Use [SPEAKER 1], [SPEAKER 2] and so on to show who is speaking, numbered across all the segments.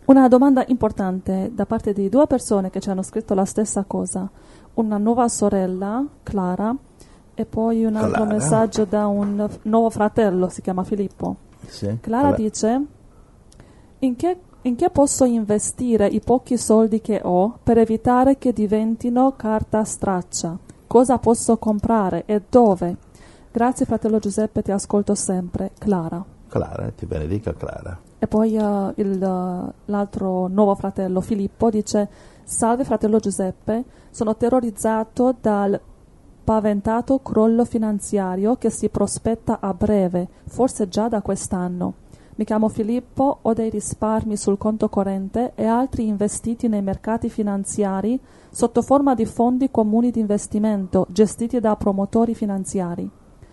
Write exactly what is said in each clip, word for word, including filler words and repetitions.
[SPEAKER 1] Una domanda importante da parte di due persone che ci hanno scritto la stessa cosa. Una nuova sorella, Clara, e poi un altro
[SPEAKER 2] Clara.
[SPEAKER 1] messaggio da un f- nuovo fratello, si chiama Filippo.
[SPEAKER 2] Sì,
[SPEAKER 1] Clara
[SPEAKER 2] Cla-
[SPEAKER 1] dice: in che, in che posso investire i pochi soldi che ho per evitare che diventino carta straccia? Cosa posso comprare e dove? Grazie fratello Giuseppe, ti ascolto sempre. Clara.
[SPEAKER 2] Clara, ti benedica Clara.
[SPEAKER 1] E poi uh, il, uh, l'altro nuovo fratello Filippo dice: salve fratello Giuseppe, sono terrorizzato dal paventato crollo finanziario che si prospetta a breve, forse già da quest'anno. Mi chiamo Filippo, ho dei risparmi sul conto corrente e altri investiti nei mercati finanziari sotto forma di fondi comuni di investimento gestiti da promotori finanziari.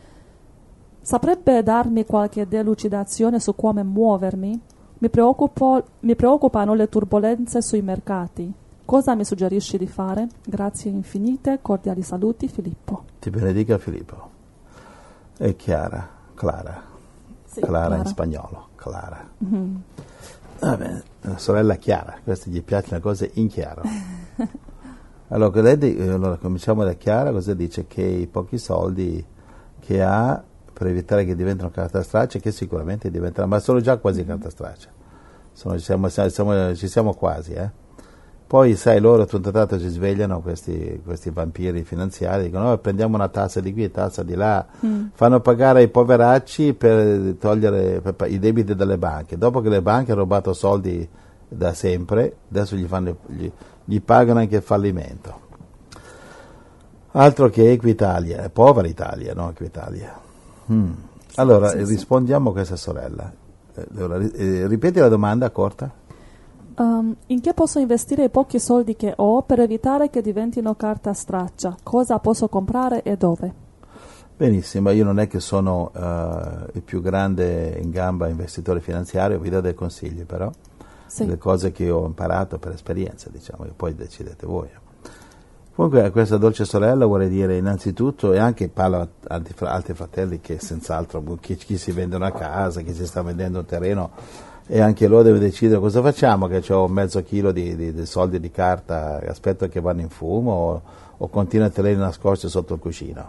[SPEAKER 1] Saprebbe darmi qualche delucidazione su come muovermi? Mi, preoccupo, mi preoccupano le turbolenze sui mercati. Cosa mi suggerisci di fare? Grazie infinite, cordiali saluti, Filippo.
[SPEAKER 2] Ti benedica Filippo. E Chiara, Clara.
[SPEAKER 1] Sì,
[SPEAKER 2] Clara,
[SPEAKER 1] Clara.
[SPEAKER 2] in spagnolo, Clara.
[SPEAKER 1] Mm-hmm.
[SPEAKER 2] Va bene, la sorella Chiara, queste gli piacciono le cose in chiaro. Allora, lei di- allora, cominciamo da Chiara, cosa dice? Che i pochi soldi che ha per evitare che diventino carta straccia, che sicuramente diventeranno, ma sono già quasi carta straccia. Sono, siamo, siamo, ci siamo quasi, eh. Poi, sai, loro tutto tanto si svegliano, questi, questi vampiri finanziari, dicono: "Oh, prendiamo una tassa di qui, tassa di là",
[SPEAKER 1] Mm.
[SPEAKER 2] fanno pagare ai poveracci per togliere per pa- i debiti delle banche. Dopo che le banche hanno rubato soldi da sempre, adesso gli, fanno, gli, gli pagano anche il fallimento. Altro che Equitalia, è povera Italia, no? Equitalia. Mm. Allora,
[SPEAKER 1] sì, sì.
[SPEAKER 2] rispondiamo a questa sorella. Eh, allora, ri- eh, ripeti la domanda corta?
[SPEAKER 1] Um, in che posso investire i pochi soldi che ho per evitare che diventino carta straccia? Cosa posso comprare e dove?
[SPEAKER 2] Benissimo, io non è che sono eh, il più grande in gamba investitore finanziario, vi do dei consigli però,
[SPEAKER 1] Sì.
[SPEAKER 2] le cose che ho imparato per esperienza, diciamo, che poi decidete voi. Comunque a questa dolce sorella vorrei dire innanzitutto, e anche parlo a altri, fra- altri fratelli che senz'altro, chi, chi si vende una casa, chi si sta vendendo un terreno, e anche loro deve decidere cosa facciamo, che ho mezzo chilo di, di- di soldi di carta, aspetto che vanno in fumo o, o continuo a tenerli nascosti sotto il cuscino.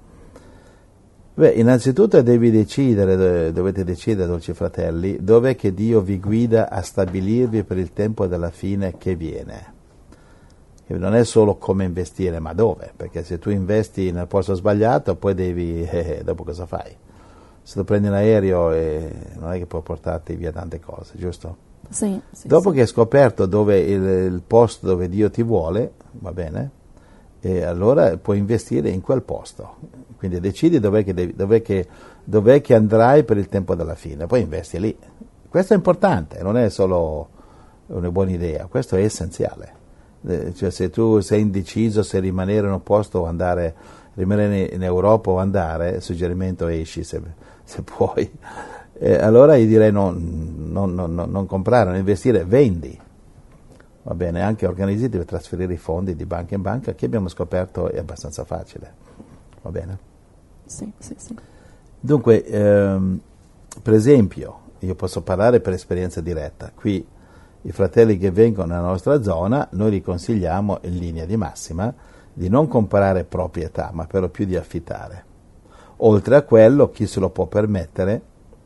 [SPEAKER 2] Beh, innanzitutto devi decidere, dovete decidere, dolci fratelli, dov'è che Dio vi guida a stabilirvi per il tempo della fine che viene. Che non è solo come investire, ma dove, perché se tu investi nel posto sbagliato, poi devi, eh, dopo cosa fai? Se tu prendi un aereo, eh, non è che puoi portarti via tante cose, giusto?
[SPEAKER 1] Sì, sì,
[SPEAKER 2] Dopo
[SPEAKER 1] sì.
[SPEAKER 2] che hai scoperto dove il, il posto dove Dio ti vuole, va bene, e allora puoi investire in quel posto. Quindi decidi dov'è che, devi, dov'è che, dov'è che andrai per il tempo della fine, poi investi lì. Questo è importante, non è solo una buona idea, questo è essenziale. Eh, Cioè, se tu sei indeciso se rimanere in un posto o andare, rimanere in Europa o andare, suggerimento esci se, se puoi, eh, allora io direi non, non, non, non comprare, non investire, vendi. Va bene, anche organizzati per trasferire i fondi di banca in banca, che abbiamo scoperto è abbastanza facile. Va bene?
[SPEAKER 1] Sì, sì, sì.
[SPEAKER 2] Dunque, ehm, per esempio, io posso parlare per esperienza diretta. Qui i fratelli che vengono nella nostra zona, noi li consigliamo in linea di massima di non comprare proprietà, ma per lo più di affittare. Oltre a quello, chi se lo può permettere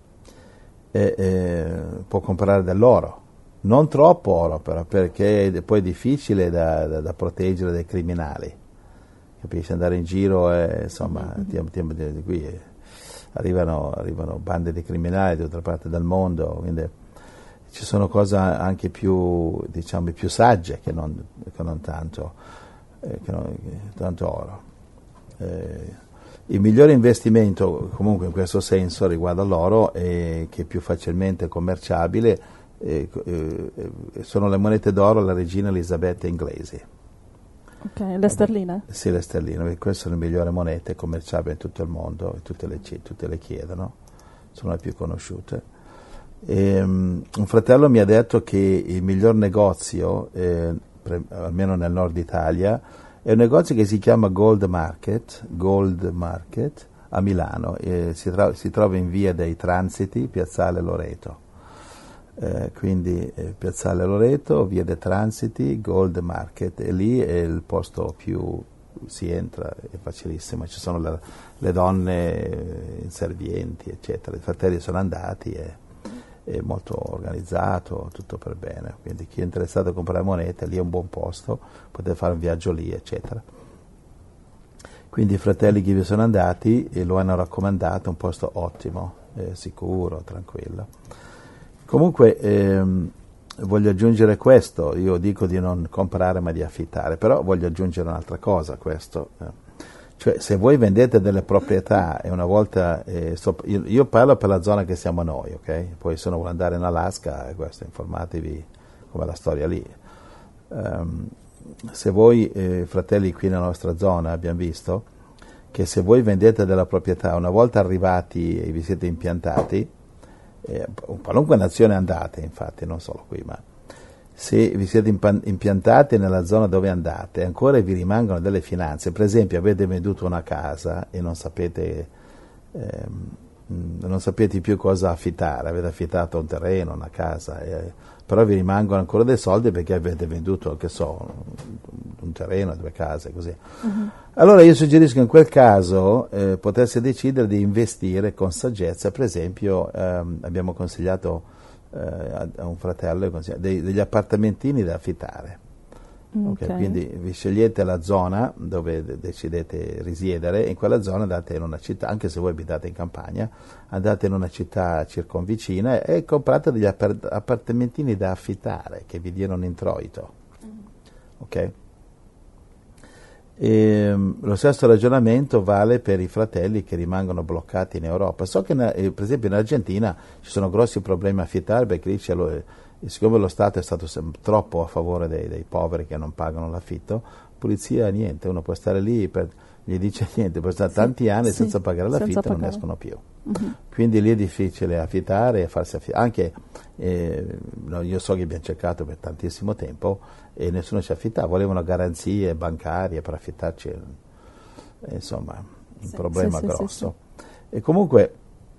[SPEAKER 2] eh, eh, può comprare dell'oro. Non troppo oro però, perché poi è difficile da, da, da proteggere dai criminali. Capisci? Andare in giro, eh, insomma, mm-hmm. ti, ti, ti, qui eh, arrivano, arrivano bande di criminali da tutte le parti del mondo, quindi ci sono cose anche più, diciamo, più sagge che non, che non tanto, eh, che non, che tanto oro. Eh, il migliore investimento comunque in questo senso riguardo all'oro è che è più facilmente commerciabile, eh, eh, sono le monete d'oro alla regina Elisabetta inglesi.
[SPEAKER 1] Ok, le sterline?
[SPEAKER 2] Sì, le sterline, perché queste sono le migliori monete commerciabili in tutto il mondo, tutte le, tutte le chiedono, sono le più conosciute. E, um, un fratello mi ha detto che il miglior negozio, eh, pre, almeno nel nord Italia, è un negozio che si chiama Gold Market, Gold Market a Milano, eh, si, tra, si trova in via dei Transiti, piazzale Loreto. eh, quindi eh, Piazzale Loreto, via dei Transiti, Gold Market, e lì è il posto più, si entra, è facilissimo, ci sono le, le donne inservienti, eccetera. I fratelli sono andati e è molto organizzato, tutto per bene, quindi chi è interessato a comprare monete, lì è un buon posto, potete fare un viaggio lì, eccetera. Quindi i fratelli che vi sono andati e lo hanno raccomandato, un posto ottimo, eh, sicuro, tranquillo. Comunque ehm, voglio aggiungere questo, io dico di non comprare ma di affittare, però voglio aggiungere un'altra cosa a questo. Eh. Cioè, se voi vendete delle proprietà e una volta, eh, sto, io, io parlo per la zona che siamo noi, ok? Poi se uno vuole andare in Alaska, questo, informatevi com'è la storia lì. Um, se voi, eh, fratelli, qui nella nostra zona abbiamo visto che se voi vendete della proprietà, una volta arrivati e vi siete impiantati, eh, qualunque nazione andate, infatti, non solo qui, ma se vi siete impiantati nella zona dove andate, ancora vi rimangono delle finanze. Per esempio, avete venduto una casa e non sapete, ehm, non sapete più cosa affittare, avete affittato un terreno, una casa, eh, però vi rimangono ancora dei soldi perché avete venduto, che so, un terreno, due case, così. Uh-huh. Allora io suggerisco che in quel caso eh, potesse decidere di investire con saggezza. Per esempio, ehm, abbiamo consigliato a un fratello dei, degli appartamentini da affittare. Okay. Okay, quindi vi scegliete la zona dove de- decidete risiedere, e in quella zona andate in una città, anche se voi abitate in campagna, andate in una città circonvicina e comprate degli appart- appartamentini da affittare che vi diano un introito. Ok? E, lo stesso ragionamento vale per i fratelli che rimangono bloccati in Europa. So che eh, per esempio in Argentina ci sono grossi problemi a affittare, perché lì c'è lo, eh, siccome lo Stato è stato sem- troppo a favore dei, dei poveri che non pagano l'affitto, polizia niente, uno può stare lì, per, gli dice niente, può stare sì, tanti anni sì, senza pagare l'affitto e non escono più. Uh-huh. Quindi lì è difficile affittare e farsi affittare. Anche eh, no, io so che abbiamo cercato per tantissimo tempo e nessuno ci affittava, volevano garanzie bancarie per affittarci, eh, insomma, un sì, problema sì, grosso. Sì, sì. E comunque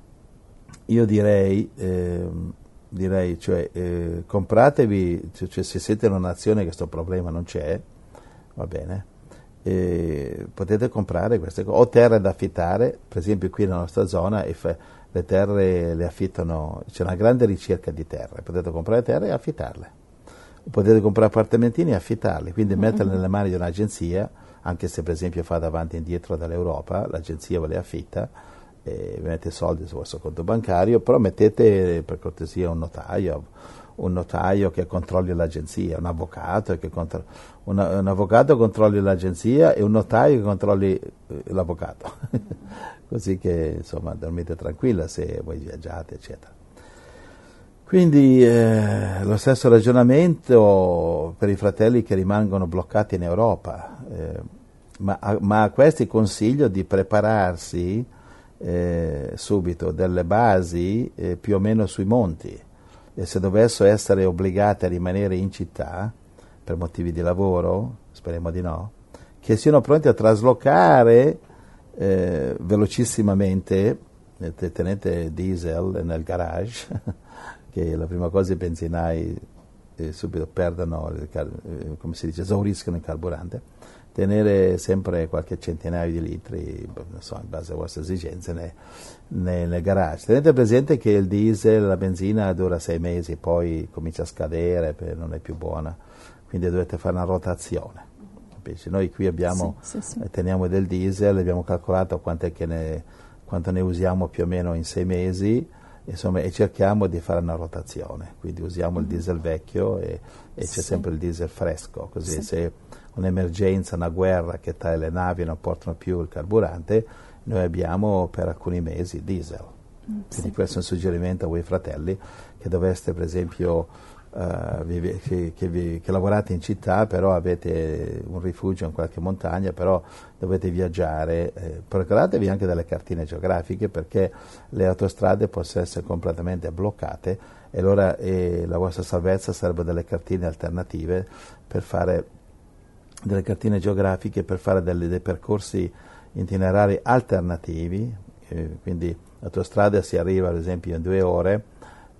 [SPEAKER 2] io direi, eh, direi cioè, eh, compratevi, cioè, cioè, se siete in una nazione che questo problema non c'è, va bene, eh, potete comprare queste cose, o terre da affittare, per esempio qui nella nostra zona e fa, le terre le affittano, c'è una grande ricerca di terre, potete comprare terre e affittarle. Potete comprare appartamentini e affittarli, quindi mm-hmm. metterli nelle mani di un'agenzia, anche se per esempio fate avanti e indietro dall'Europa, l'agenzia ve le affitta, e vi mette soldi sul vostro conto bancario, però mettete per cortesia un notaio, un notaio che controlli l'agenzia, un avvocato che contro- una, un avvocato controlli l'agenzia e un notaio che controlli eh, l'avvocato, così che insomma dormite tranquilla se voi viaggiate, eccetera. Quindi eh, lo stesso ragionamento per i fratelli che rimangono bloccati in Europa, eh, ma, a, ma a questi consiglio di prepararsi eh, subito delle basi eh, più o meno sui monti, e se dovessero essere obbligati a rimanere in città per motivi di lavoro, speriamo di no, che siano pronti a traslocare eh, velocissimamente, tenete diesel nel garage, che la prima cosa i benzinai eh, subito perdono, il car- eh, come si dice, esauriscono il carburante, tenere sempre qualche centinaio di litri, non so, in base alle vostre esigenze, nei, nei, nel garage. Tenete presente che il diesel, la benzina dura sei mesi, poi comincia a scadere, non è più buona, quindi dovete fare una rotazione. Capisci? Noi qui abbiamo, sì, sì, sì. teniamo del diesel, abbiamo calcolato quanto, che ne, quanto ne usiamo più o meno in sei mesi, insomma, e cerchiamo di fare una rotazione, quindi usiamo mm. il diesel vecchio e, e sì. c'è sempre il diesel fresco, così sì. se un'emergenza, una guerra che tale le navi non portano più il carburante, noi abbiamo per alcuni mesi il diesel. Mm, quindi sì. questo è un suggerimento a voi fratelli che doveste per esempio Uh, vi, che, che, vi, che lavorate in città, però avete un rifugio in qualche montagna, però dovete viaggiare, eh, procuratevi anche delle cartine geografiche, perché le autostrade possono essere completamente bloccate e allora eh, la vostra salvezza sarebbe delle cartine alternative per fare delle cartine geografiche per fare delle, dei percorsi itinerari alternativi, eh, quindi l'autostrada si arriva ad esempio in due ore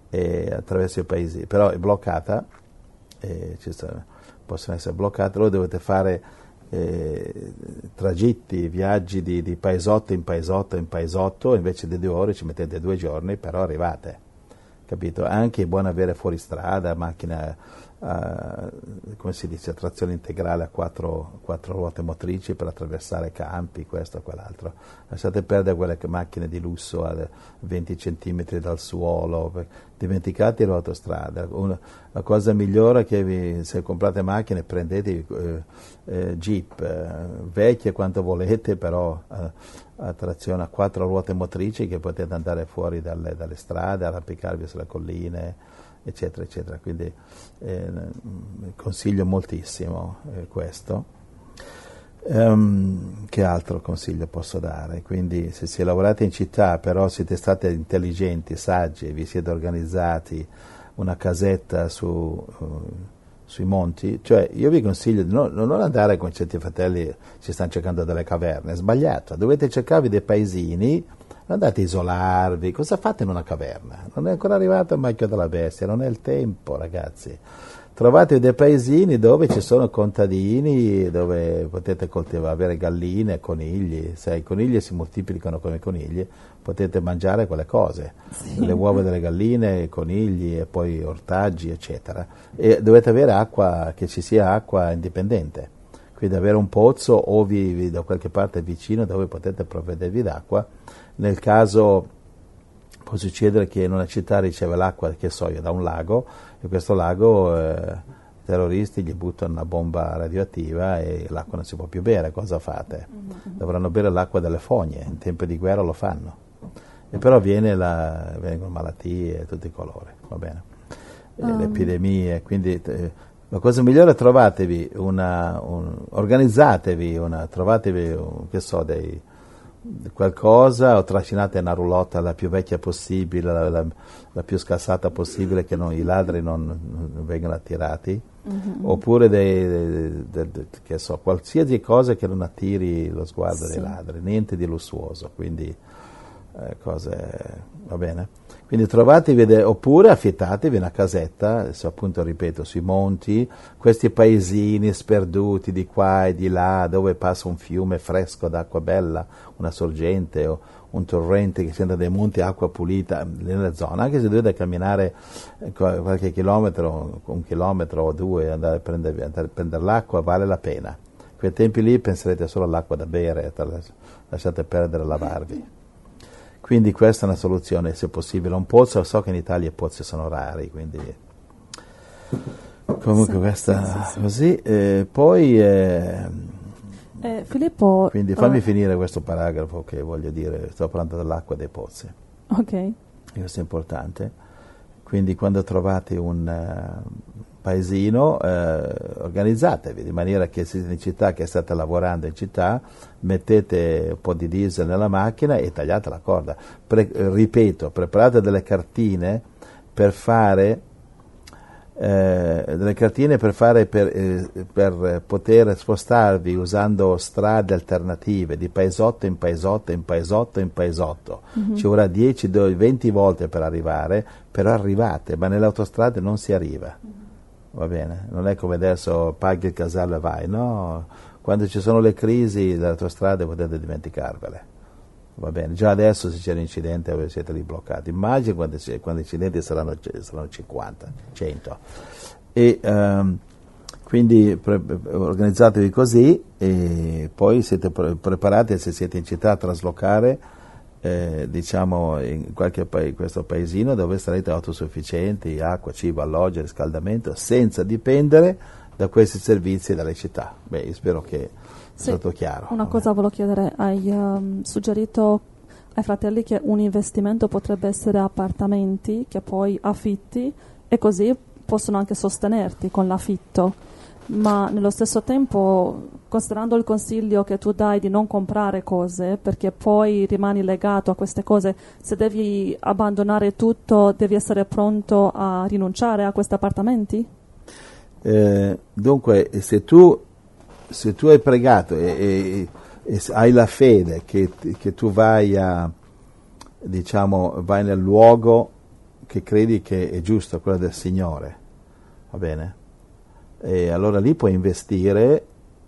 [SPEAKER 2] e attraverso i paesi, però è bloccata, e ci sta, possono essere bloccate, allora dovete fare eh, tragitti, viaggi di, di paesotto in paesotto in paesotto, invece di due ore ci mettete due giorni, però arrivate, capito? Anche è buono avere fuoristrada, macchina, Uh, come si dice, trazione integrale a quattro, quattro ruote motrici per attraversare campi, questo e quell'altro. Lasciate perdere quelle macchine di lusso a venti centimetri dal suolo, dimenticate l'autostrada. Una, la cosa migliore è che vi, se comprate macchine prendete eh, eh, Jeep, eh, vecchie quanto volete, però eh, a trazione a quattro ruote motrici che potete andare fuori dalle, dalle strade, arrampicarvi sulle colline, eccetera, eccetera. Quindi eh, consiglio moltissimo eh, questo. Um, che altro consiglio posso dare? Quindi se, se lavorate in città, però siete stati intelligenti, saggi, vi siete organizzati, una casetta su, uh, sui monti, cioè io vi consiglio di no, non andare con certi fratelli ci stanno cercando delle caverne, è sbagliato, dovete cercarvi dei paesini. Andate a isolarvi, cosa fate in una caverna? Non è ancora arrivato il marchio della bestia, non è il tempo, ragazzi. Trovate dei paesini dove ci sono contadini, dove potete coltivare, avere galline, conigli. Se i conigli si moltiplicano come conigli, potete mangiare quelle cose, sì. Le uova delle galline, i conigli e poi ortaggi, eccetera. E dovete avere acqua, che ci sia acqua indipendente. Quindi avere un pozzo o vi, vi, da qualche parte vicino dove potete provvedervi d'acqua. Nel caso può succedere che in una città riceve l'acqua, che so io, da un lago, e questo lago eh, i terroristi gli buttano una bomba radioattiva e l'acqua non si può più bere, cosa fate? Dovranno bere l'acqua delle fogne, in tempo di guerra lo fanno. E però viene la, vengono malattie di tutti i colori, va bene? Um. Le epidemie, quindi... Eh, la cosa migliore è trovatevi una, un, organizzatevi, una, trovatevi, un, che so, dei, qualcosa, o trascinate una roulotte la più vecchia possibile, la, la, la più scassata possibile, che non, i ladri non, non vengano attirati, mm-hmm. Oppure dei, dei, dei, dei, che so, qualsiasi cosa che non attiri lo sguardo sì. dei ladri, niente di lussuoso, quindi eh, cose, va bene? Quindi trovatevi, de- oppure affittatevi una casetta, se appunto ripeto, sui monti, questi paesini sperduti di qua e di là, dove passa un fiume fresco d'acqua bella, una sorgente o un torrente che scende dai monti, acqua pulita, nella zona, anche se dovete camminare qualche chilometro, un chilometro o due, andare a prendere, andare a prendere l'acqua, vale la pena. Quei tempi lì penserete solo all'acqua da bere, lasciate perdere a lavarvi. Quindi questa è una soluzione, se possibile. Un pozzo, so che in Italia i pozzi sono rari, quindi comunque sì, questa sì, sì. Così. Eh, poi eh,
[SPEAKER 1] eh, Filippo,
[SPEAKER 2] quindi fammi
[SPEAKER 1] uh,
[SPEAKER 2] finire questo paragrafo che voglio dire, sto parlando dell'acqua dei pozzi.
[SPEAKER 1] Ok.
[SPEAKER 2] Questo è importante. Quindi quando trovate un uh, paesino, eh, organizzatevi di maniera che siete in città, che state lavorando in città, mettete un po' di diesel nella macchina e tagliate la corda. Pre- ripeto, preparate delle cartine per fare eh, delle cartine per fare per, eh, per poter spostarvi usando strade alternative di paesotto in paesotto in paesotto in paesotto. Mm-hmm. Ci vorrà dieci venti volte per arrivare, però arrivate, ma nelle autostrade non si arriva. Mm-hmm. Va bene? Non è come adesso paghi il casello e vai, no? Quando ci sono le crisi delle autostrade potete dimenticarvele. Va bene? Già adesso se c'è un incidente siete lì bloccati. Immagini quando, quando incidenti saranno, saranno cinquanta, cento. E um, quindi pre- organizzatevi così e poi siete pre- preparati, se siete in città, a traslocare Eh, diciamo in qualche pa- questo paesino dove sarete autosufficienti, acqua, cibo, alloggio, riscaldamento, senza dipendere da questi servizi dalle città. Beh, io spero che sia
[SPEAKER 1] sì,
[SPEAKER 2] stato chiaro.
[SPEAKER 1] Una vabbè. Cosa volevo chiedere, hai um, suggerito ai fratelli che un investimento potrebbe essere appartamenti che poi affitti e così possono anche sostenerti con l'affitto, ma nello stesso tempo, considerando il consiglio che tu dai di non comprare cose perché poi rimani legato a queste cose, se devi abbandonare tutto devi essere pronto a rinunciare a questi appartamenti?
[SPEAKER 2] Eh, dunque se tu, se tu hai pregato e, e, e hai la fede che, che tu vai a diciamo vai nel luogo che credi che è giusto, quella del Signore, va bene? E allora lì puoi investire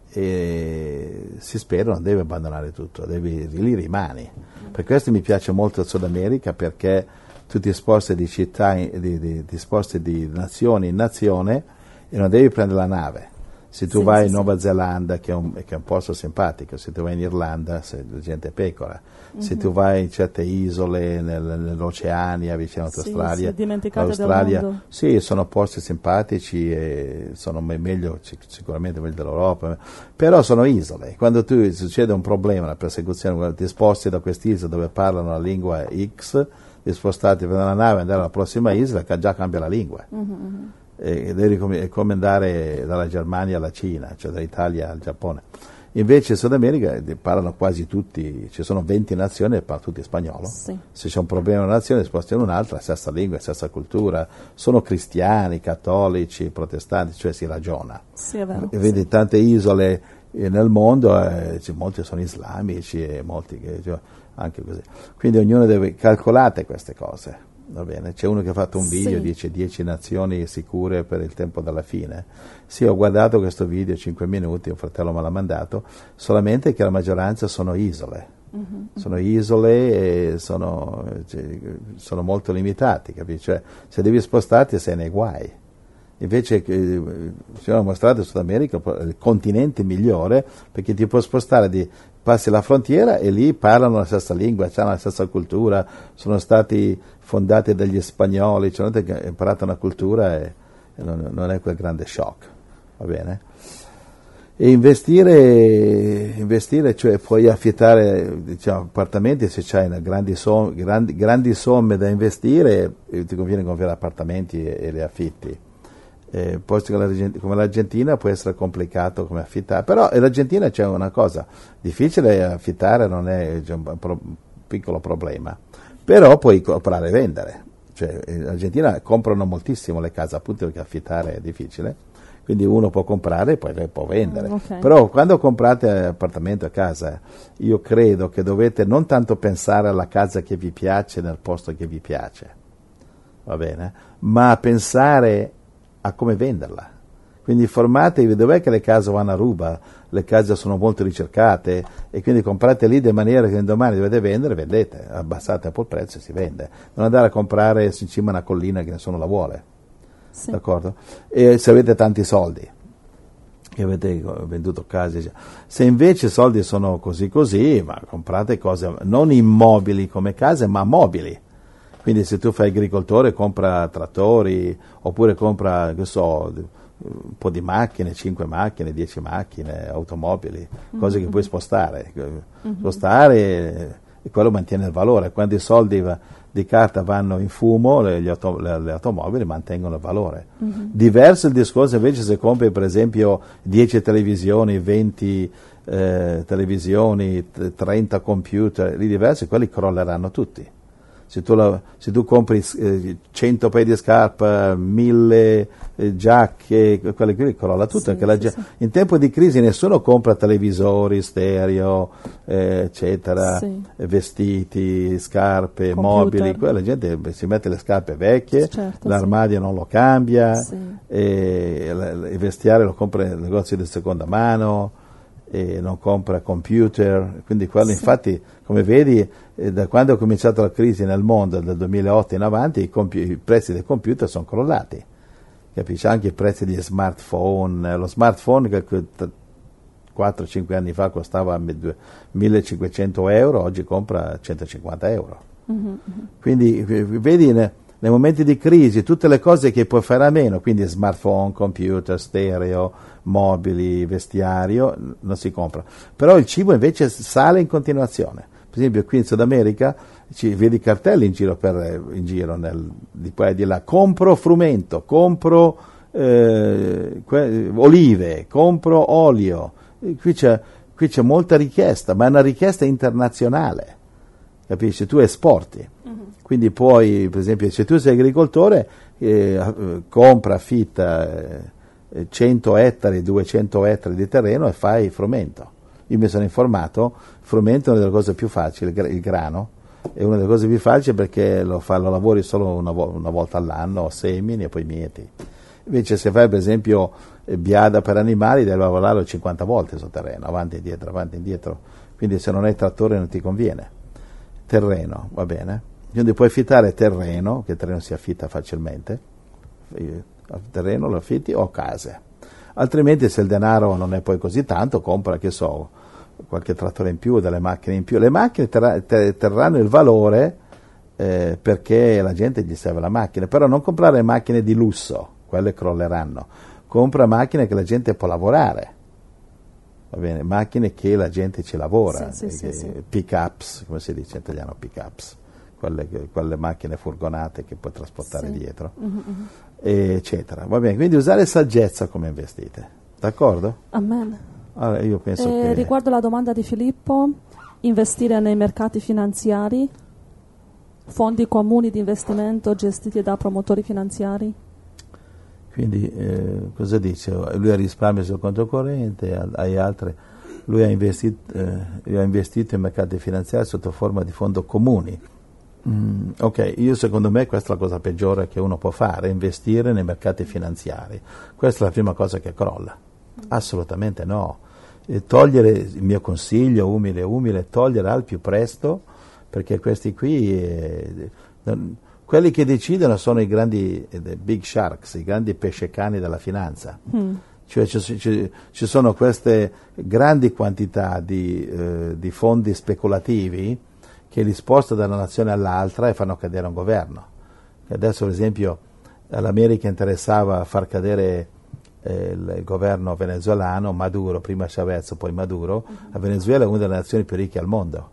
[SPEAKER 2] e si spera non devi abbandonare tutto, devi, lì rimani. Per questo mi piace molto il Sud America, perché tu ti sposti di città, di, di, ti sposti di nazione in nazione e non devi prendere la nave. Se tu
[SPEAKER 1] sì,
[SPEAKER 2] vai
[SPEAKER 1] sì,
[SPEAKER 2] in Nuova
[SPEAKER 1] sì.
[SPEAKER 2] Zelanda, che è, un, che è un posto simpatico, se tu vai in Irlanda, se, la gente è pecora,
[SPEAKER 1] mm-hmm.
[SPEAKER 2] se tu vai in certe isole, nel, nell'Oceania, vicino all'Australia,
[SPEAKER 1] sì, sì, dimenticate
[SPEAKER 2] l'Australia,
[SPEAKER 1] del mondo.
[SPEAKER 2] sì, sono posti simpatici e sono meglio, sicuramente meglio dell'Europa, però sono isole. Quando tu succede un problema, una persecuzione, quando ti sposti da quest'isola dove parlano la lingua X, ti spostati per una nave e andare alla prossima isola, che già cambia la lingua. Mm-hmm. Ed è come andare dalla Germania alla Cina, cioè dall'Italia al Giappone. Invece in Sud America parlano quasi tutti, ci sono venti nazioni e parlano tutti spagnolo.
[SPEAKER 1] Sì.
[SPEAKER 2] Se c'è un problema in una nazione, sposti in un'altra, stessa lingua, stessa cultura, sono cristiani, cattolici, protestanti, cioè si ragiona.
[SPEAKER 1] Sì, è vero.
[SPEAKER 2] E vedi
[SPEAKER 1] sì.
[SPEAKER 2] tante isole nel mondo, eh, molti sono islamici e molti che, cioè, anche così. Quindi ognuno deve calcolare queste cose. Va bene, c'è uno che ha fatto un video,
[SPEAKER 1] sì.
[SPEAKER 2] dice dieci nazioni sicure per il tempo della fine. Sì, ho guardato questo video, cinque minuti, un fratello me l'ha mandato, solamente che la maggioranza sono isole. Mm-hmm. Sono isole e sono, cioè, sono molto limitati, capisci? Cioè, se devi spostarti sei nei guai. Invece eh, ci hanno mostrato in Sud America il continente migliore, perché ti puoi spostare di passi la frontiera e lì parlano la stessa lingua, hanno la stessa cultura, sono stati fondati dagli spagnoli, cioè hanno imparato una cultura e, e non, non è quel grande shock, va bene? E investire, investire, cioè puoi affittare, diciamo, appartamenti se c'hai una grandi, somme, grandi, grandi somme da investire, ti conviene comprare appartamenti e, e li affitti. Eh, posti come l'Argentina può essere complicato come affittare, però in Argentina c'è una cosa difficile, affittare non è, c'è un, pro, un piccolo problema, però puoi comprare e vendere, cioè in Argentina comprano moltissimo le case appunto perché affittare è difficile, quindi uno può comprare e poi può vendere,
[SPEAKER 1] mm, okay.
[SPEAKER 2] Però quando comprate appartamento a casa io credo che dovete non tanto pensare alla casa che vi piace nel posto che vi piace, va bene, ma pensare a come venderla. Quindi informatevi dov'è che le case vanno a ruba, le case sono molto ricercate e quindi comprate lì di maniera che domani dovete vendere, vendete, abbassate un po' il prezzo e si vende. Non andare a comprare in cima a una collina che nessuno la vuole,
[SPEAKER 1] sì.
[SPEAKER 2] D'accordo? E se avete tanti soldi, che avete venduto case, se invece i soldi sono così così, ma comprate cose non immobili come case, ma mobili. Quindi se tu fai agricoltore compra trattori oppure compra, che so, un po' di macchine, cinque macchine, dieci macchine, automobili, cose mm-hmm. che puoi spostare. Mm-hmm. Spostare e quello mantiene il valore. Quando i soldi va, di carta vanno in fumo, le, gli auto, le, le automobili mantengono il valore. Mm-hmm. Diverso il discorso invece se compri per esempio dieci televisioni, venti eh, televisioni, trenta computer, lì diversi, quelli crolleranno tutti. Se tu, la, se tu compri eh, cento paia di scarpe, mille eh, giacche, quelle qui crolla tutto.
[SPEAKER 1] Sì,
[SPEAKER 2] perché la,
[SPEAKER 1] sì, sì.
[SPEAKER 2] In tempo di crisi nessuno compra televisori, stereo, eh, eccetera, sì. vestiti, scarpe, Computer. Mobili. Quella la gente si mette le scarpe vecchie, certo, l'armadio sì. non lo cambia, sì. e il vestiario lo compra nei negozi di seconda mano. E non compra computer, quindi quello sì. infatti come vedi eh, da quando è cominciata la crisi nel mondo dal duemilaotto in avanti i, compi- i prezzi dei computer sono crollati, capisci? Anche i prezzi degli smartphone, lo smartphone che quattro cinque anni fa costava millecinquecento euro, oggi compra centocinquanta euro, mm-hmm. quindi vedi ne, nei momenti di crisi tutte le cose che puoi fare a meno, quindi smartphone, computer, stereo, mobili, vestiario, non si compra. Però il cibo invece sale in continuazione. Per esempio qui in Sud America ci vedi cartelli in giro, per, in giro nel, di qua e di là, compro frumento, compro eh, que, olive, compro olio. E qui c'è, qui c'è molta richiesta, ma è una richiesta internazionale, capisci? Tu esporti. Quindi puoi, per esempio, se tu sei agricoltore, eh, compra, affitta eh, cento ettari, duecento ettari di terreno e fai frumento. Io mi sono informato, frumento è una delle cose più facili, il grano, è una delle cose più facili perché lo, fa, lo lavori solo una, vo- una volta all'anno, semini e poi mieti. Invece se fai per esempio eh, biada per animali devi lavorarlo cinquanta volte sul terreno, avanti e indietro, avanti e indietro, quindi se non hai trattore non ti conviene. Terreno, va bene? Quindi puoi affittare terreno, che il terreno si affitta facilmente, il terreno lo affitti o case. Altrimenti se il denaro non è poi così tanto, compra, che so, qualche trattore in più, delle macchine in più. Le macchine terra- ter- terranno il valore eh, perché la gente gli serve la macchina, però non comprare macchine di lusso, quelle crolleranno. Compra macchine che la gente può lavorare, va bene? Macchine che la gente ci lavora,
[SPEAKER 1] sì, sì,
[SPEAKER 2] eh,
[SPEAKER 1] sì, sì.
[SPEAKER 2] pick-ups, come si dice in italiano, pick-ups, quelle, quelle macchine furgonate che puoi trasportare
[SPEAKER 1] Sì.
[SPEAKER 2] dietro,
[SPEAKER 1] Mm-hmm.
[SPEAKER 2] eccetera. Va bene, quindi usare saggezza come investite, d'accordo?
[SPEAKER 1] Amen.
[SPEAKER 2] Allora, io penso
[SPEAKER 1] Eh,
[SPEAKER 2] che...
[SPEAKER 1] Riguardo la domanda di Filippo, investire nei mercati finanziari, fondi comuni di investimento gestiti da promotori finanziari.
[SPEAKER 2] Quindi eh, cosa dice? Lui ha risparmio sul conto corrente, hai altre. Lui ha investito, eh, ha investito in mercati finanziari sotto forma di fondi comuni. Mm, ok, io secondo me questa è la cosa peggiore che uno può fare, investire nei mercati finanziari. Questa è la prima cosa che crolla. Assolutamente no. E togliere, il mio consiglio umile umile, togliere al più presto, perché questi qui... Eh, non, quelli che decidono sono i grandi eh, big sharks, i grandi pescecani della finanza. Mm. Cioè ci, ci, ci sono queste grandi quantità di, eh, di fondi speculativi che li spostano da una nazione all'altra e fanno cadere un governo. E adesso, per esempio, all'America interessava far cadere eh, il governo venezuelano, Maduro, prima Chavez, poi Maduro. Mm-hmm. La Venezuela è una delle nazioni più ricche al mondo.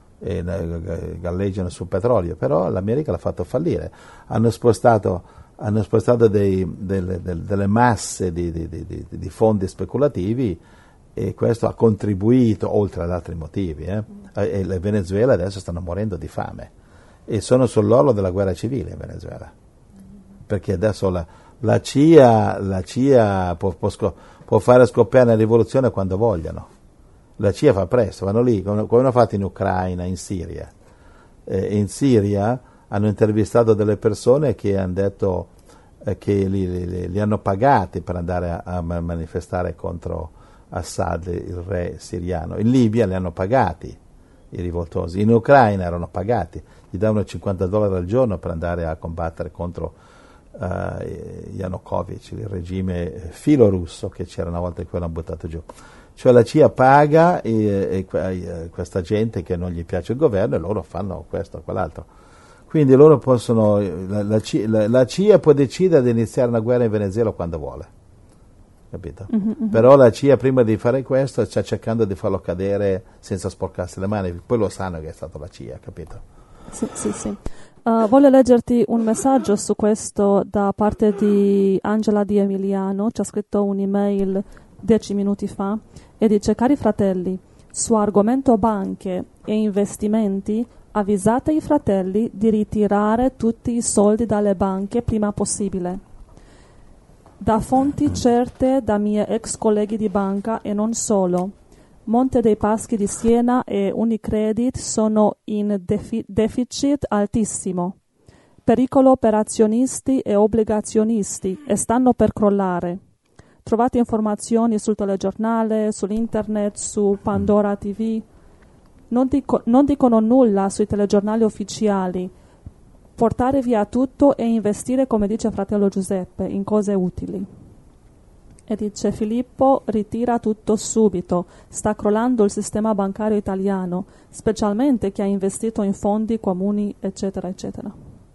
[SPEAKER 2] E galleggiano sul petrolio, però l'America l'ha fatto fallire. Hanno spostato, hanno spostato dei, delle, delle, delle masse di, di, di, di fondi speculativi e questo ha contribuito, oltre ad altri motivi, eh, e le Venezuela adesso stanno morendo di fame e sono sull'orlo della guerra civile in Venezuela, perché adesso la, la C I A, la C I A può, può, può fare scoppiare una rivoluzione quando vogliono. La C I A fa presto, vanno lì, come hanno fatto in Ucraina, in Siria. Eh, in Siria hanno intervistato delle persone che hanno detto eh, che li, li, li hanno pagati per andare a, a manifestare contro Assad, il re siriano. In Libia li hanno pagati i rivoltosi, in Ucraina erano pagati, gli davano cinquanta dollari al giorno per andare a combattere contro uh, Yanukovych, il regime filorusso che c'era una volta che quello hanno buttato giù. Cioè la C I A paga e, e, e questa gente che non gli piace il governo e loro fanno questo o quell'altro. Quindi loro possono, la, la, C, la, la C I A può decidere di iniziare una guerra in Venezuela quando vuole, capito? Mm-hmm. Però la C I A prima di fare questo sta cercando di farlo cadere senza sporcarsi le mani, poi lo sanno che è stata la C I A, capito?
[SPEAKER 1] Sì, sì, sì. Uh, voglio leggerti un messaggio su questo da parte di Angela Di Emiliano, ci ha scritto un'email dieci minuti fa e dice: cari fratelli, su argomento banche e investimenti avvisate i fratelli di ritirare tutti i soldi dalle banche prima possibile. Da fonti certe da miei ex colleghi di banca e non solo, Monte dei Paschi di Siena e Unicredit sono in defi- deficit altissimo, pericolo per azionisti e obbligazionisti e stanno per crollare. Trovate informazioni sul telegiornale, sull'internet, su Pandora T V. Non, dico, non dicono nulla sui telegiornali ufficiali. Portare via tutto e investire, come dice fratello Giuseppe, in cose utili. E dice: Filippo, ritira tutto subito. Sta crollando il sistema bancario italiano, specialmente chi ha investito in fondi comuni, eccetera, eccetera.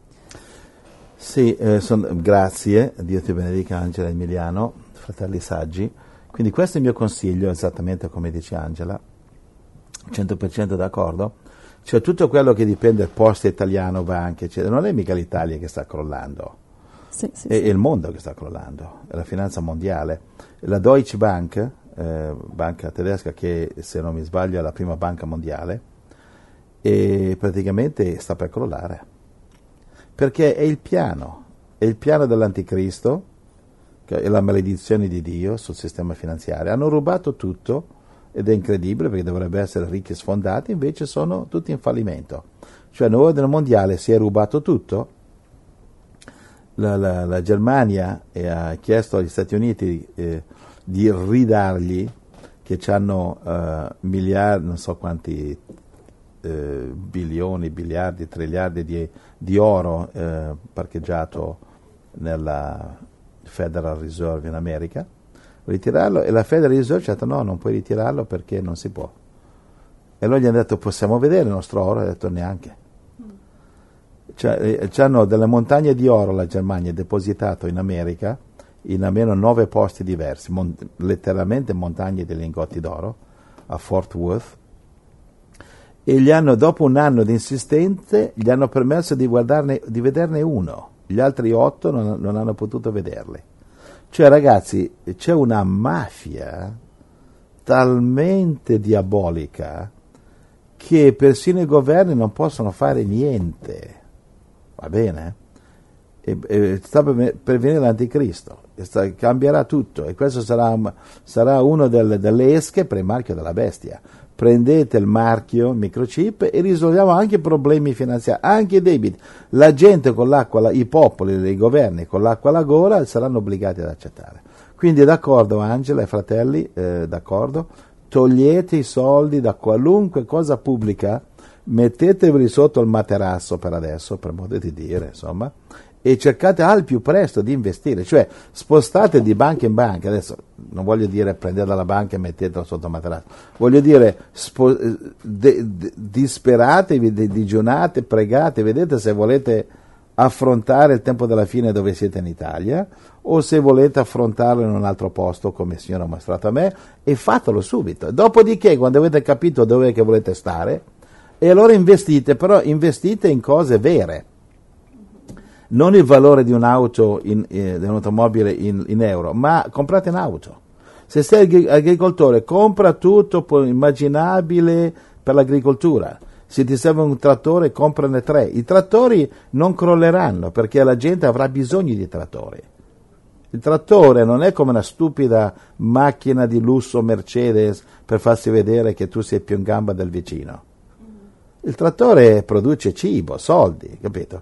[SPEAKER 2] Sì, eh, son, grazie. Dio ti benedica, Angela Emiliano, fratelli saggi. Quindi questo è il mio consiglio, esattamente come dice Angela, cento per cento d'accordo. Cioè tutto quello che dipende dal posto italiano, banche, eccetera, non è mica l'Italia che sta crollando,
[SPEAKER 1] sì, sì,
[SPEAKER 2] è,
[SPEAKER 1] sì.
[SPEAKER 2] è il mondo che sta crollando, è la finanza mondiale. La Deutsche Bank, eh, banca tedesca che se non mi sbaglio è la prima banca mondiale, e praticamente sta per crollare, perché è il piano, è il piano dell'anticristo, che è la maledizione di Dio sul sistema finanziario. Hanno rubato tutto ed è incredibile perché dovrebbe essere ricchi e sfondati, invece sono tutti in fallimento. Cioè nell'ordine mondiale si è rubato tutto. La, la, la Germania eh, ha chiesto agli Stati Uniti eh, di ridargli, che hanno eh, miliardi, non so quanti eh, bilioni, biliardi, triliardi di, di oro eh, parcheggiato nella Federal Reserve in America, ritirarlo, e la Federal Reserve ci ha detto no, non puoi ritirarlo perché non si può. E allora gli hanno detto possiamo vedere il nostro oro? E ha detto neanche. Cioè, hanno delle montagne di oro, la Germania, depositato in America in almeno nove posti diversi, mon- letteralmente montagne di lingotti d'oro a Fort Worth, e gli hanno, dopo un anno di insistenze, gli hanno permesso di, guardarne, di vederne uno, gli altri otto non, non hanno potuto vederli. Cioè ragazzi, c'è una mafia talmente diabolica che persino i governi non possono fare niente, va bene? E, e sta per, per venire l'anticristo, e sta, cambierà tutto, e questo sarà, sarà uno del, delle esche per il marchio della bestia. Prendete il marchio, il microchip, e risolviamo anche i problemi finanziari, anche i debiti. La gente con l'acqua, i popoli, i governi con l'acqua alla gola saranno obbligati ad accettare. Quindi d'accordo Angela e fratelli, eh, d'accordo, togliete i soldi da qualunque cosa pubblica, metteteveli sotto il materasso per adesso, per modo di dire, insomma, e cercate al più presto di investire, cioè spostate di banca in banca. Adesso non voglio dire prendete dalla banca e mettetelo sotto il materasso, voglio dire spo- de- de- disperatevi, de- digiunate, pregate, vedete se volete affrontare il tempo della fine dove siete in Italia, o se volete affrontarlo in un altro posto come il Signore ha mostrato a me, e fatelo subito. Dopodiché, quando avete capito dove è che volete stare, e allora investite, però investite in cose vere, non il valore di un'auto, in, eh, di un'automobile in, in euro, ma comprate un'auto. Se sei agricoltore, compra tutto immaginabile per l'agricoltura. Se ti serve un trattore, comprane tre. I trattori non crolleranno perché la gente avrà bisogno di trattori. Il trattore non è come una stupida macchina di lusso Mercedes per farsi vedere che tu sei più in gamba del vicino. Il trattore produce cibo, soldi, capito?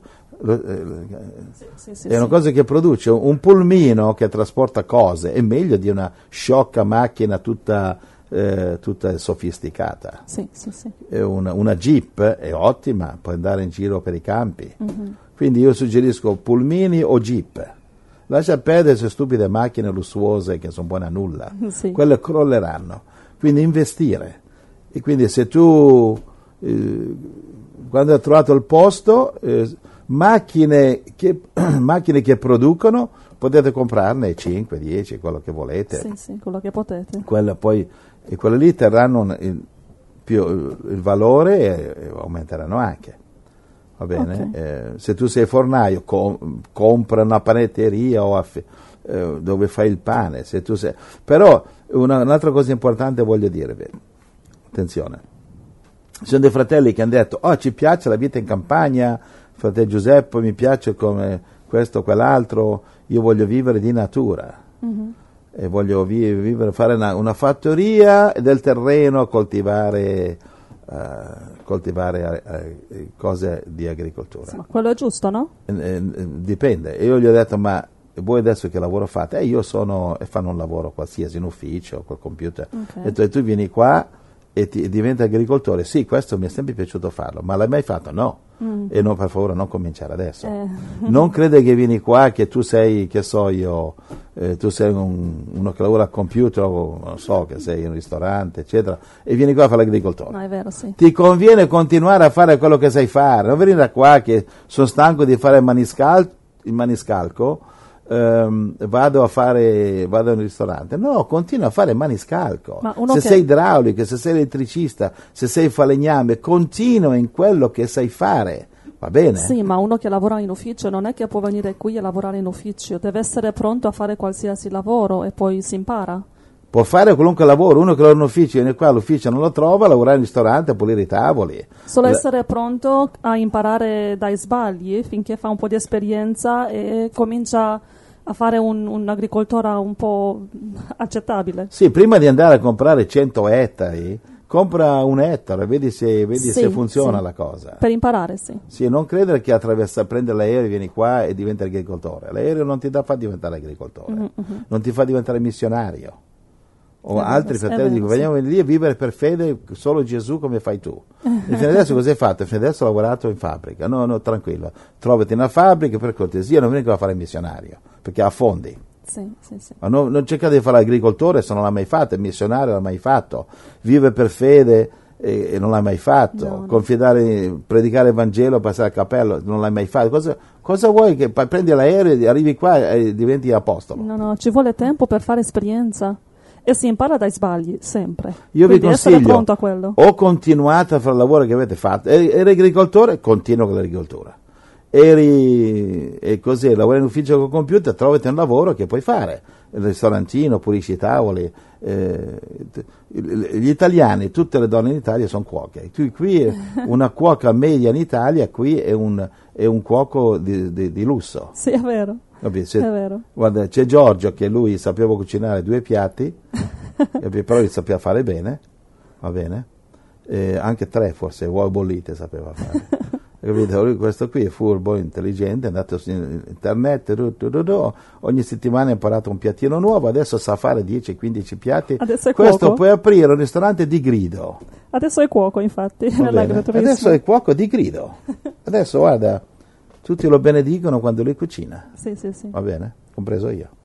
[SPEAKER 1] Sì, sì, sì,
[SPEAKER 2] è una
[SPEAKER 1] sì.
[SPEAKER 2] cosa che produce un pulmino che trasporta cose, è meglio di una sciocca macchina tutta, eh, tutta sofisticata.
[SPEAKER 1] Sì, sì, sì.
[SPEAKER 2] È una, una Jeep è ottima, può andare in giro per i campi.
[SPEAKER 1] Mm-hmm.
[SPEAKER 2] Quindi io suggerisco pulmini o Jeep. Lascia perdere queste stupide macchine lussuose che sono buone a nulla.
[SPEAKER 1] Sì.
[SPEAKER 2] Quelle crolleranno. Quindi investire. E quindi se tu, eh, quando hai trovato il posto, eh, macchine, che, macchine che producono, potete comprarne cinque, dieci, quello che volete.
[SPEAKER 1] Sì, sì, quello che potete.
[SPEAKER 2] Quella poi, e quelle lì terranno il, più, il valore e, e aumenteranno anche. Va bene?
[SPEAKER 1] Okay.
[SPEAKER 2] Eh, se tu sei fornaio, com- compra una panetteria o affi- eh, dove fai il pane. Se tu sei... Però una, un'altra cosa importante voglio dirvi, attenzione, ci sono dei fratelli che hanno detto oh ci piace la vita in campagna, fratello Giuseppe mi piace come questo o quell'altro, io voglio vivere di natura. Mm-hmm. E voglio vi- vivere, fare una, una fattoria e del terreno a coltivare... Uh, coltivare uh, cose di agricoltura.
[SPEAKER 1] Sì, ma quello è giusto, no?
[SPEAKER 2] Eh, eh, dipende. E io gli ho detto, ma voi adesso che lavoro fate? Eh, io sono, e fanno un lavoro qualsiasi, in ufficio, col computer. Okay. Ho detto, e tu vieni qua e, ti, e diventi agricoltore? Sì, questo mi è sempre piaciuto farlo, ma l'hai mai fatto? No. Mm. E no, per favore, non cominciare adesso. Eh. Non crede che vieni qua che tu sei, che so io, eh, tu sei un, uno che lavora al computer, o non so, che sei in un ristorante, eccetera, e vieni qua a fare l'agricoltore.
[SPEAKER 1] No, è vero, sì.
[SPEAKER 2] Ti conviene continuare a fare quello che sai fare, non venire qua che sono stanco di fare il, maniscal- il maniscalco, ehm, vado a fare, vado in un ristorante. No, continua a fare il maniscalco. Se che... sei idraulico, se sei elettricista, se sei falegname, continua in quello che sai fare. Va bene?
[SPEAKER 1] Sì, ma uno che lavora in ufficio non è che può venire qui a lavorare in ufficio, deve essere pronto a fare qualsiasi lavoro e poi si impara.
[SPEAKER 2] Può fare qualunque lavoro, uno che lavora in ufficio viene qua all'ufficio non lo trova, lavorare in ristorante, a pulire i tavoli.
[SPEAKER 1] Solo essere pronto a imparare dai sbagli finché fa un po' di esperienza e comincia a fare un, un'agricoltura un po' accettabile.
[SPEAKER 2] Sì, prima di andare a comprare cento ettari compra un ettaro e vedi se, vedi
[SPEAKER 1] Sì,
[SPEAKER 2] se funziona
[SPEAKER 1] sì.
[SPEAKER 2] la cosa.
[SPEAKER 1] Per imparare, sì.
[SPEAKER 2] Sì, non credere che attraversa, prende l'aereo, vieni qua e diventa agricoltore. L'aereo non ti dà, fa diventare agricoltore,
[SPEAKER 1] Mm-hmm.
[SPEAKER 2] non ti fa diventare missionario. O
[SPEAKER 1] È vero,
[SPEAKER 2] altri
[SPEAKER 1] è
[SPEAKER 2] fratelli
[SPEAKER 1] vero,
[SPEAKER 2] dicono,
[SPEAKER 1] sì.
[SPEAKER 2] vogliamo venire lì a vivere per fede solo Gesù come fai tu. E fino adesso cosa hai fatto? Fino adesso ho lavorato in fabbrica. No, no, tranquillo. Trovati una fabbrica, per cortesia, non vieni qua a fare il missionario, perché affondi.
[SPEAKER 1] Sì, sì, sì.
[SPEAKER 2] Ma non, non cercate di fare l'agricoltore se non l'ha mai fatto, il missionario non l'ha mai fatto, vive per fede e, e non l'ha mai fatto,
[SPEAKER 1] No, no.
[SPEAKER 2] confidare, predicare il Vangelo, passare al cappello, non l'hai mai fatto. Cosa, cosa vuoi che pa- prendi l'aereo e arrivi qua e diventi apostolo?
[SPEAKER 1] No, no, ci vuole tempo per fare esperienza e si impara dai sbagli, sempre.
[SPEAKER 2] Io vi
[SPEAKER 1] Quindi essere
[SPEAKER 2] consiglio,
[SPEAKER 1] pronto a quello.
[SPEAKER 2] o continuate a fare il lavoro che avete fatto, eri, eri agricoltore, continua con l'agricoltura. Eri e così, lavori in ufficio con il computer, trovati un lavoro che puoi fare, il ristorantino, pulisci i tavoli. Eh, gli italiani, tutte le donne in Italia sono cuoche. Qui, qui una cuoca media in Italia, qui è un, è un cuoco di, di, di lusso.
[SPEAKER 1] Sì, è vero.
[SPEAKER 2] Capito? C'è,
[SPEAKER 1] È vero.
[SPEAKER 2] guarda, c'è Giorgio che lui sapeva cucinare due piatti, capito? Però li sapeva fare bene, va bene? Eh, anche tre forse, uova bollite sapeva fare. Capito? Lui, questo qui è furbo, intelligente, è andato su internet, ru, ru, ru, ru, ogni settimana ha imparato un piattino nuovo, adesso sa fare dieci quindici piatti.
[SPEAKER 1] Adesso è
[SPEAKER 2] Questo
[SPEAKER 1] cuoco.
[SPEAKER 2] puoi aprire un ristorante di grido.
[SPEAKER 1] Adesso è cuoco, infatti,
[SPEAKER 2] Va bene?
[SPEAKER 1] nell'agriturismo.
[SPEAKER 2] Adesso è cuoco di grido. Adesso guarda, tutti lo benedicono quando lui cucina.
[SPEAKER 1] Sì, sì, sì.
[SPEAKER 2] Va bene? Compreso io.